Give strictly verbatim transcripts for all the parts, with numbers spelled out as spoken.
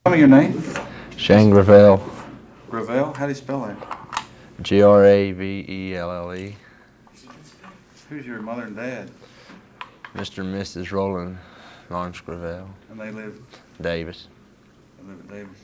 Tell me your name. Shane Gravel. Gravel? How do you spell that? G R A V E L L E. Who's your mother and dad? Mister and Missus Roland Lawrence Gravel. And they live? Davis. They live at Davis.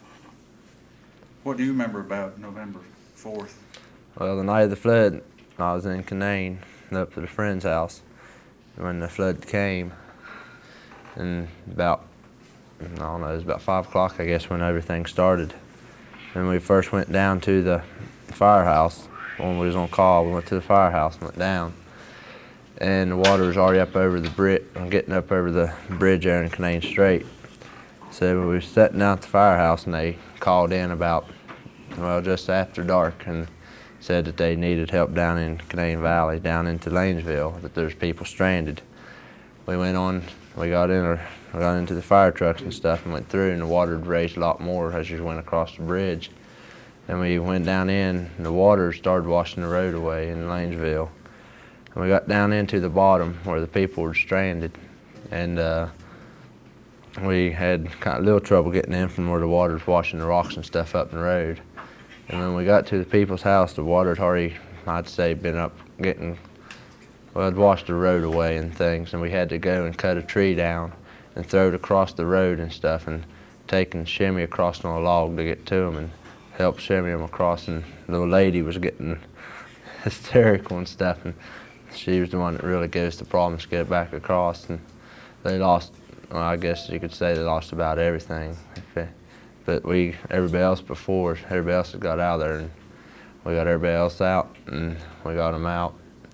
What do you remember about November fourth? Well, the night of the flood, I was in Canaan, up at a friend's house when the flood came. And about, I don't know, it was about five o'clock, I guess, when everything started. And we first went down to the firehouse. When we was on call, we went to the firehouse and went down. And the water was already up over the bridge, getting up over the bridge there in Canaan Strait. So we were sitting down at the firehouse and they called in about, well, just after dark and said that they needed help down in Canaan Valley, down into Lanesville, that there's people stranded. We went on, we got in, or we got into the fire trucks and stuff and went through, and the water had raised a lot more as you went across the bridge. And we went down in, and the water started washing the road away in Lanesville. And we got down into the bottom where the people were stranded, and uh, we had kind of little trouble getting in from where the water was washing the rocks and stuff up the road. And when we got to the people's house, the water had already, I'd say, been up getting, well, it washed the road away and things, and we had to go and cut a tree down and throw it across the road and stuff, and take and shimmy across on a log to get to them and help shimmy them across. And the little lady was getting hysterical and stuff, and she was the one that really gave us the problems to get it back across. And they lost, well, I guess you could say they lost about everything. But we, everybody else before, everybody else had got out of there, and we got everybody else out, and we got them out.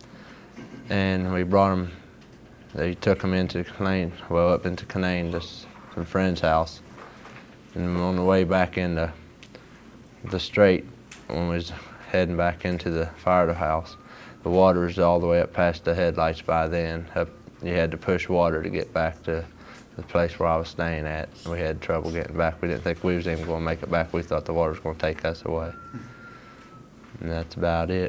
And we brought them, they took them into Canaan, well, up into Canaan, just some friend's house. And on the way back into the strait, when we was heading back into the firehouse, the water was all the way up past the headlights by then. Up, you had to push water to get back to the place where I was staying at. We had trouble getting back. We didn't think we was even going to make it back. We thought the water was going to take us away. And that's about it.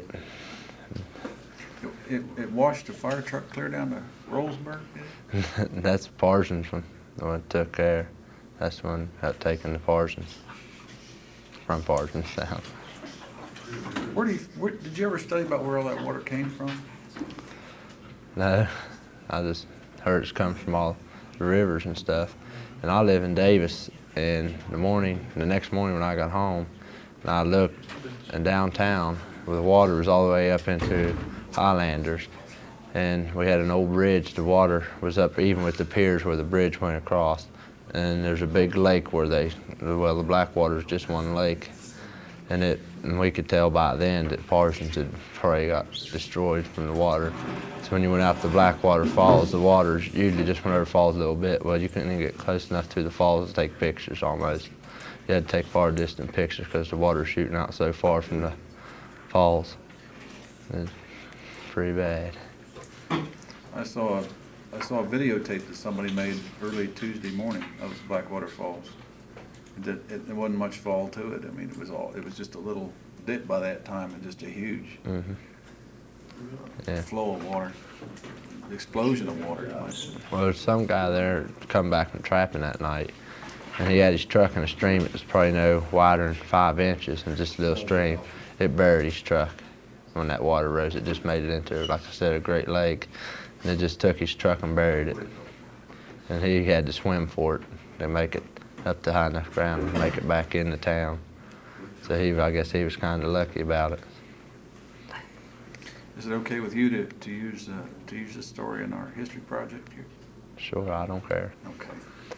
It, it washed the fire truck clear down to Rollsburg? That's Parsons one, the one that took care. That's the one that taken the Parsons, from Parsons south. Where do you, where, did you ever study about where all that water came from? No, I just heard it's come from all the rivers and stuff. And I live in Davis, and the morning, the next morning when I got home, and I looked, and downtown, where the water was all the way up into Highlanders, and we had an old bridge. The water was up even with the piers where the bridge went across, and there's a big lake where they, well, the Blackwater is just one lake, and it, and we could tell by then that Parsons had probably got destroyed from the water. So when you went out to Blackwater Falls, the water usually just whenever it falls a little bit, well, you couldn't even get close enough to the falls to take pictures almost. You had to take far distant pictures because the water was shooting out so far from the falls. It's pretty bad. I saw a, I saw a videotape that somebody made early Tuesday morning of Blackwater Falls. It, it, there wasn't much fall to it. I mean, it was all, it was just a little dip by that time and just a huge Mm-hmm. Yeah. flow of water, explosion of water. Well, there's some guy there come back from trapping that night, and he had his truck in a stream that was probably no wider than five inches and just a little stream. It buried his truck when that water rose. It just made it into, like I said, a great lake, and it just took his truck and buried it. And he had to swim for it to make it up to high enough ground and make it back into town. So he, I guess he was kind of lucky about it. Is it okay with you to, to use uh, to use this story in our history project here? Sure, I don't care. Okay.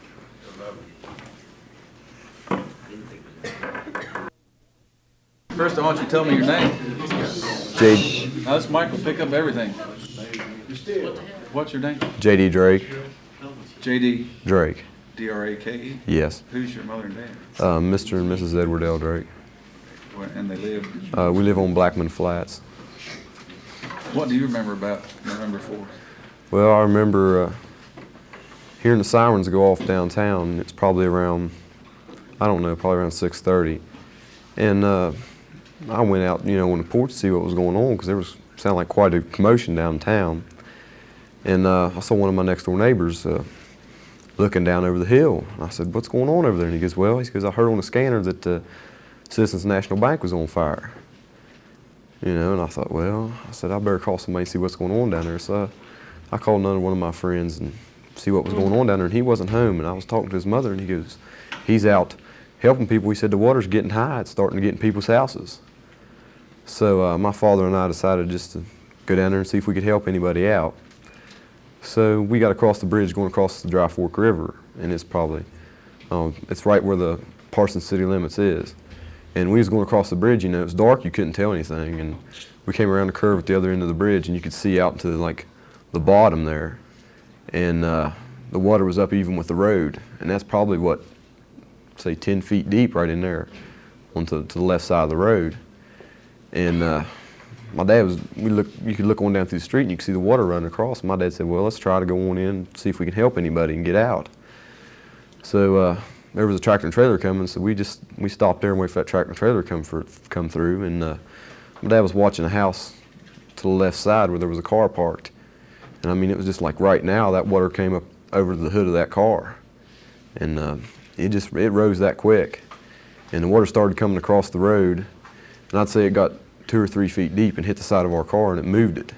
First, I want you to tell me your name. J. Now, this mic will pick up everything. What's your name? J D Drake. J D. Drake. D R A K E? Yes. Who's your mother and dad? Uh, Mister and Missus Edward L. Drake. Where, and they live? Uh, we live on Blackman Flats. What do you remember about November fourth? Well, I remember uh, hearing the sirens go off downtown. It's probably around, I don't know, probably around six thirty. And uh, I went out, you know, on the porch to see what was going on because there was sounded like quite a commotion downtown. And uh, I saw one of my next door neighbors uh, looking down over the hill. I said, what's going on over there? And he goes, well, he goes, I heard on the scanner that uh, Citizens National Bank was on fire. You know, and I thought, well, I said, I better call somebody and see what's going on down there. So I, I called another one of my friends and see what was going on down there, and he wasn't home. And I was talking to his mother, and he goes, he's out helping people. He said the water's getting high. It's starting to get in people's houses. So uh, my father and I decided just to go down there and see if we could help anybody out. So we got across the bridge going across the Dry Fork River, and it's probably, um, it's right where the Parsons city limits is. And we was going across the bridge, you know, it was dark, you couldn't tell anything. And we came around the curve at the other end of the bridge, and you could see out to like the bottom there. And uh, the water was up even with the road. And that's probably what, say ten feet deep right in there onto to the left side of the road. And uh, my dad was, we look, you could look on down through the street and you could see the water running across. And my dad said, well, let's try to go on in and see if we can help anybody and get out. So uh, there was a tractor and trailer coming, so we just, we stopped there and waited for that tractor and trailer to come, for, come through. And uh, my dad was watching a house to the left side where there was a car parked. And I mean, it was just like right now, that water came up over the hood of that car. And uh, it just, it rose that quick. And the water started coming across the road. And I'd say it got two or three feet deep and hit the side of our car, and it moved it.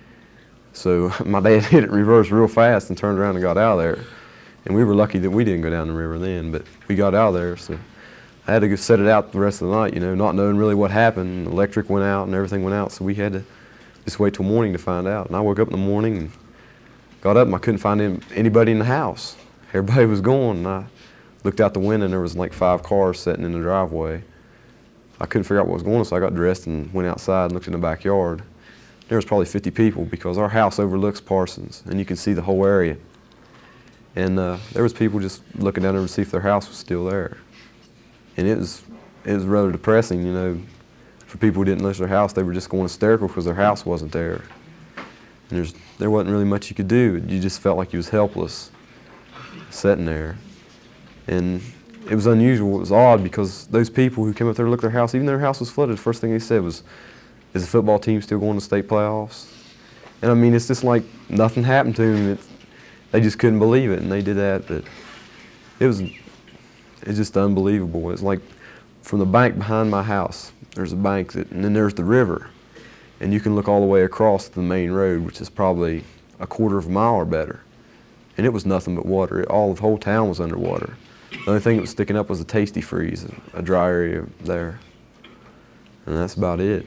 So my dad hit it reverse real fast and turned around and got out of there. And we were lucky that we didn't go down the river then, but we got out of there. So I had to go set it out the rest of the night, you know, not knowing really what happened. The electric went out and everything went out, so we had to just wait till morning to find out. And I woke up in the morning and got up and I couldn't find any, anybody in the house. Everybody was gone, and I looked out the window and there was like five cars sitting in the driveway. I couldn't figure out what was going on, so I got dressed and went outside and looked in the backyard. There was probably fifty people because our house overlooks Parsons, and you can see the whole area. And uh, there was people just looking down there to see if their house was still there. And it was, it was rather depressing, you know. For people who didn't lose their house, they were just going hysterical because their house wasn't there. And there's, there wasn't really much you could do. You just felt like you was helpless sitting there. And it was unusual, it was odd, because those people who came up there to look at their house, even though their house was flooded, the first thing they said was, is the football team still going to state playoffs? And I mean, it's just like nothing happened to them. It, they just couldn't believe it, and they did that. But it was, it's just unbelievable. It's like from the bank behind my house, there's a bank, that, and then there's the river. And you can look all the way across the main road, which is probably a quarter of a mile or better. And it was nothing but water. It, all the whole town was underwater. The only thing that was sticking up was a Tasty Freeze, a dry area there. And that's about it.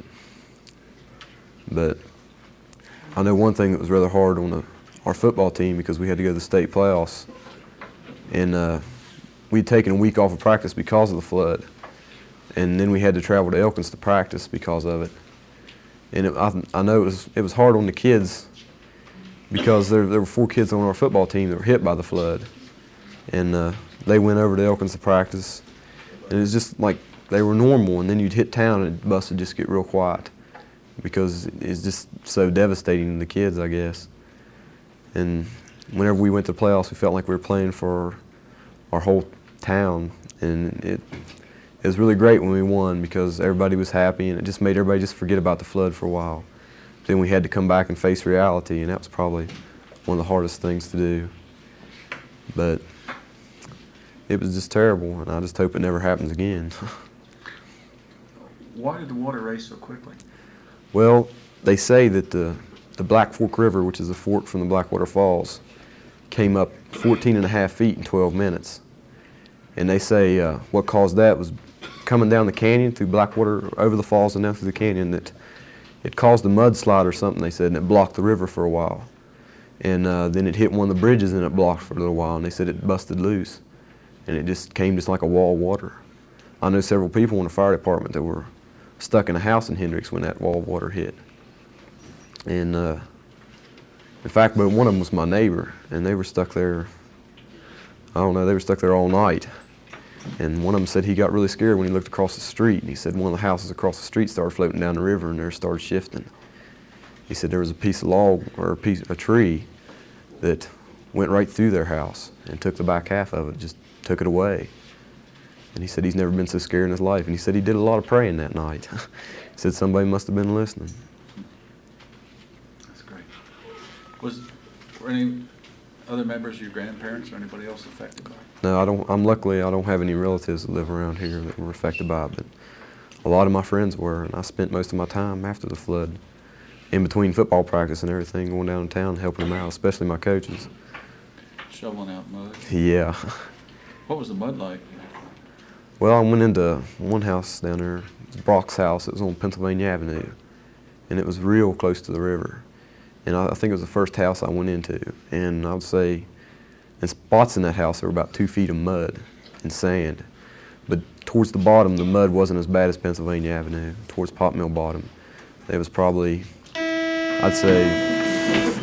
But I know one thing that was rather hard on the, our football team, because we had to go to the state playoffs. And uh, we'd taken a week off of practice because of the flood. And then we had to travel to Elkins to practice because of it. And it, I, I know it was, it was hard on the kids, because there, there were four kids on our football team that were hit by the flood. And uh, they went over to Elkins to practice. And it was just like they were normal, and then you'd hit town and the bus would just get real quiet, because it's just so devastating to the kids, I guess. And whenever we went to the playoffs, we felt like we were playing for our whole town. And it, it was really great when we won, because everybody was happy, and it just made everybody just forget about the flood for a while. Then we had to come back and face reality, and that was probably one of the hardest things to do. But it was just terrible, and I just hope it never happens again. Why did the water raise so quickly? Well, they say that the, the Black Fork River, which is a fork from the Blackwater Falls, came up fourteen and a half feet in twelve minutes. And they say uh, what caused that was coming down the canyon through Blackwater, over the falls and down through the canyon, that it caused a mudslide or something, they said, and it blocked the river for a while. And uh, then it hit one of the bridges and it blocked for a little while, and they said it busted loose. And it just came just like a wall of water. I know several people in the fire department that were stuck in a house in Hendricks when that wall of water hit. And uh, in fact, but one of them was my neighbor, and they were stuck there, I don't know, they were stuck there all night. And one of them said he got really scared when he looked across the street, and he said one of the houses across the street started floating down the river, and there started shifting. He said there was a piece of log, or a piece, a tree, that went right through their house and took the back half of it, just took it away. And he said he's never been so scared in his life. And he said he did a lot of praying that night. He said somebody must have been listening. That's great. Was were any other members of your grandparents or anybody else affected by it? No, I don't. I'm luckily I don't have any relatives that live around here that were affected by it, but a lot of my friends were, and I spent most of my time after the flood, in between football practice and everything, going downtown helping them out, especially my coaches. Shoveling out mud. Yeah. What was the mud like? Well, I went into one house down there, it was Brock's house. It was on Pennsylvania Avenue, and it was real close to the river. And I, I think it was the first house I went into, and I would say, in spots in that house, there were about two feet of mud and sand. But towards the bottom, the mud wasn't as bad as Pennsylvania Avenue. Towards Pot Mill Bottom, it was probably, I'd say.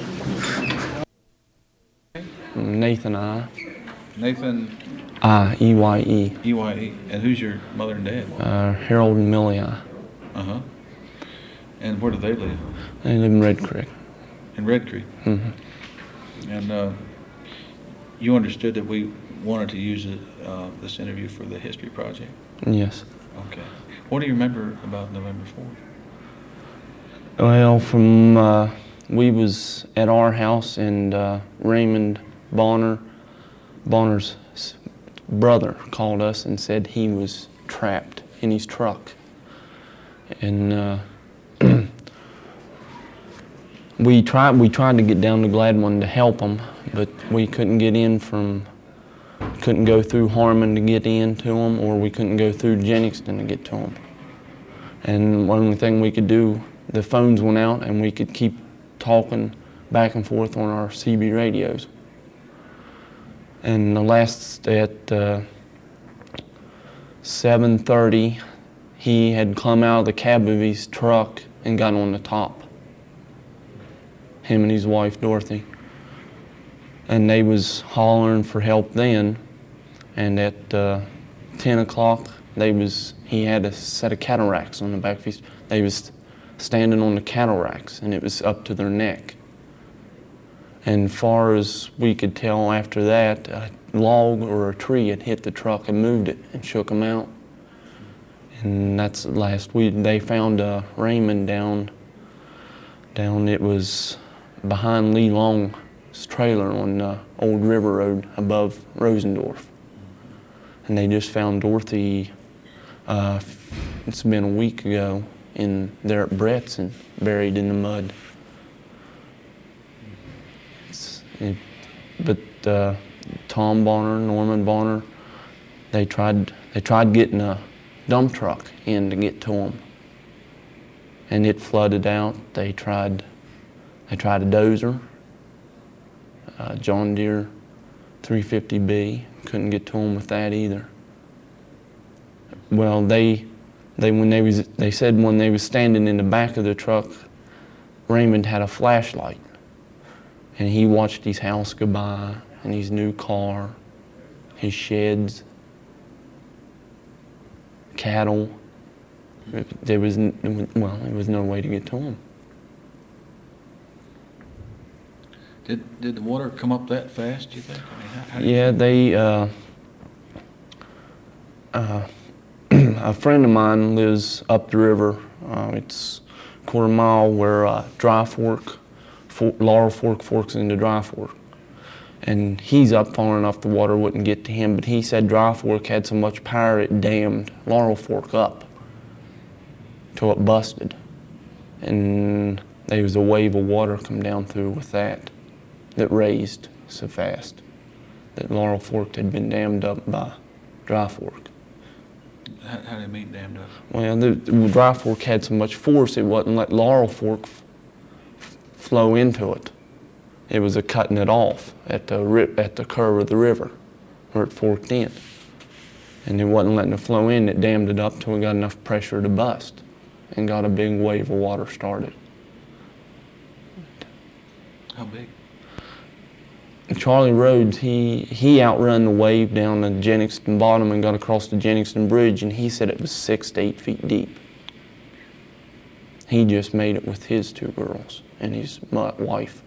Nathan I. Nathan I, E Y E. E Y E. And who's your mother and dad? Uh, Harold and Millie I. Uh-huh. And where do they live? They live in Red Creek. In Red Creek. Mm-hmm. And uh, you understood that we wanted to use it, uh, this interview for the history project? Yes. Okay. What do you remember about November fourth? Well, from, uh, we was at our house, and uh, Raymond Bonner, Bonner's s- brother called us and said he was trapped in his truck. And uh, we tried we tried to get down to Gladwin to help him, but we couldn't get in from, couldn't go through Harmon to get in to him, or we couldn't go through Jenningston to get to him. And one only thing we could do, the phones went out and we could keep talking back and forth on our C B radios. And the last, at uh, seven thirty, he had come out of the cab of his truck and got on the top. Him and his wife, Dorothy. And they was hollering for help then. And at uh, ten o'clock, they was, he had a set of cattle racks on the back of his, they was standing on the cattle racks, and it was up to their neck. And far as we could tell after that, a log or a tree had hit the truck and moved it and shook them out. And that's the last we, they found uh, Raymond down, down, it was behind Lee Long's trailer on uh, Old River Road above Rosendorf. And they just found Dorothy, uh, it's been a week ago, in there at Brett's and buried in the mud. It's, it, but uh, Tom Bonner, Norman Bonner, they tried they tried getting a dump truck in to get to them, and it flooded out. They tried they tried a dozer, uh, John Deere three fifty B. Couldn't get to them with that either. Well, they. They when they was they said when they was standing in the back of the truck, Raymond had a flashlight, and he watched his house go by, and his new car, his sheds, cattle. There was n- well, there was no way to get to him. Did did the water come up that fast, you think? I mean, how, how did Yeah, you, they. Uh, uh, A friend of mine lives up the river. Uh, it's a quarter mile where uh, Dry Fork, For- Laurel Fork forks into Dry Fork. And he's up far enough the water wouldn't get to him, but he said Dry Fork had so much power it dammed Laurel Fork up till it busted. And there was a wave of water come down through with that, that raised so fast that Laurel Fork had been dammed up by Dry Fork. how, how did it meet dammed up? Well, the, the Dry Fork had so much force it wouldn't let Laurel Fork f- flow into it. It was a cutting it off at the rip, at the curve of the river where it forked in. And it wasn't letting it flow in. It dammed it up till it got enough pressure to bust and got a big wave of water started. How big? Charlie Rhodes, he, he outrun the wave down the Jenningston bottom and got across the Jenningston Bridge, and he said it was six to eight feet deep. He just made it with his two girls and his mu- wife.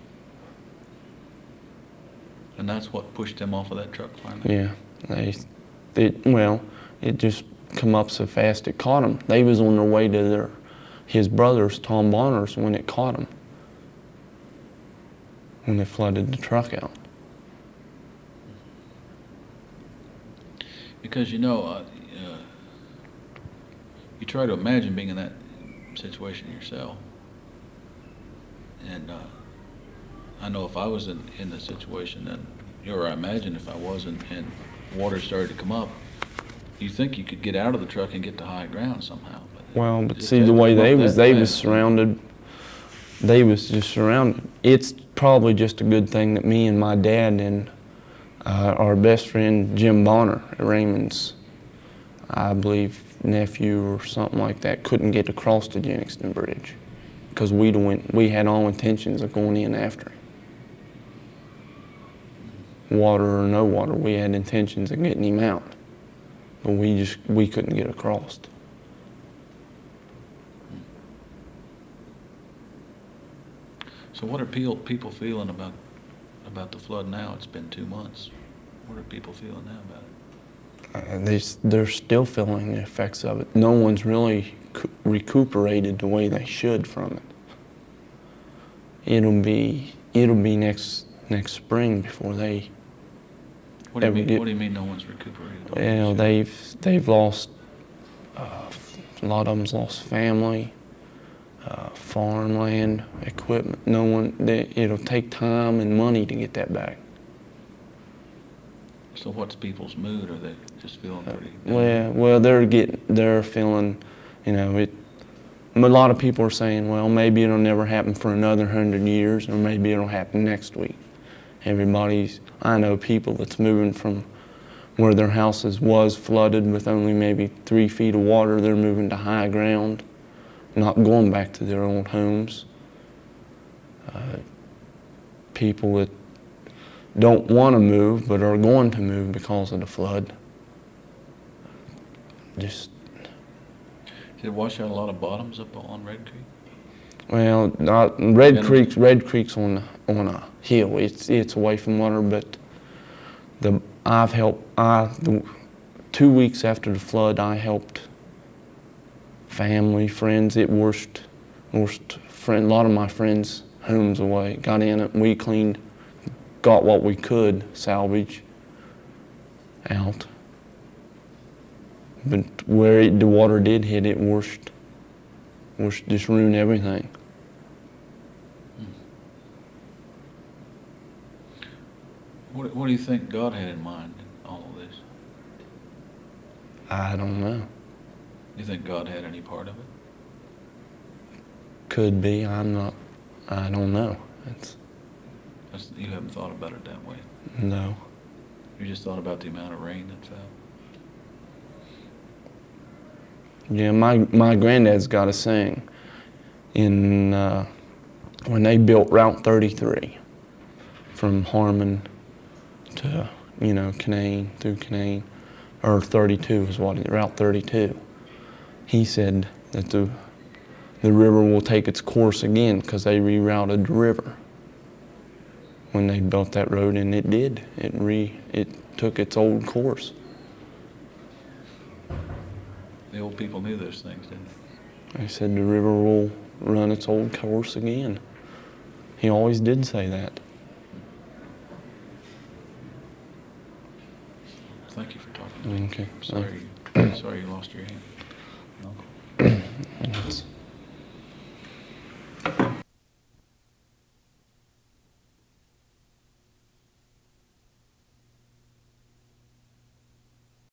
And that's what pushed them off of that truck finally? Yeah, they, it, well, it just come up so fast it caught them. They was on their way to their, his brother's, Tom Bonner's, when it caught them, when they flooded the truck out. Because, you know, uh, uh, you try to imagine being in that situation yourself. And uh, I know if I was in, in the situation, then, or I imagine if I wasn't, and water started to come up, you think you could get out of the truck and get to high ground somehow. But Well, it but just see, the hasn't way come up they was, that they was fast. surrounded, they was just surrounded. It's probably just a good thing that me and my dad and uh, our best friend Jim Bonner, Raymond's, I believe, nephew or something like that, couldn't get across the Jenningston Bridge because we went, we had all intentions of going in after him. Water or no water, we had intentions of getting him out, but we just we couldn't get across. So what are people, people feeling about, about the flood now? It's been two months. What are people feeling now about it? Uh, they, they're still feeling the effects of it. No one's really co- recuperated the way they should from it. It'll be it'll be next next spring before they. What do you Ever mean, get- what do you mean no one's recuperated? Well, they've they've lost uh, a lot of them's lost family, uh, farmland, equipment. No one. They, it'll take time and money to get that back. So what's people's mood? Are they just feeling pretty down? Well, well, they're getting, they're feeling, you know, it. A lot of people are saying, well, maybe it'll never happen for another hundred years, or maybe it'll happen next week. Everybody's, I know people that's moving from where their houses was flooded with only maybe three feet of water. They're moving to high ground, not going back to their old homes. Uh, people that don't want to move but are going to move because of the flood. Just, Did it wash out a lot of bottoms up on Red Creek? well, not, Red Yeah. Creek's Red Creek's on on a hill. It's it's away from water, but the I've helped. I the, two weeks after the flood, I helped family, friends. It washed washed friend. A lot of my friends' homes away. Got in it. We cleaned, got what we could salvage out. But where it, the water did hit, it washed, washed, just ruined everything. What, what do you think God had in mind in all of this? I don't know. Do you think God had any part of it? Could be. I'm not. I don't know. It's That's, you haven't thought about it that way. no. You just thought about the amount of rain that fell. Yeah, my my granddad's got a saying. In uh, when they built Route thirty-three, from Harmon to you know Canaan through Canaan, or thirty-two is what it, Route thirty-two. He said that the the river will take its course again because they rerouted the river when they built that road, and it did. It re it took its old course. The old people knew those things, didn't they? He said the river will run its old course again. He always did say that. Thank you for talking to me. Okay. Sorry, sorry you lost your hand. No. It's-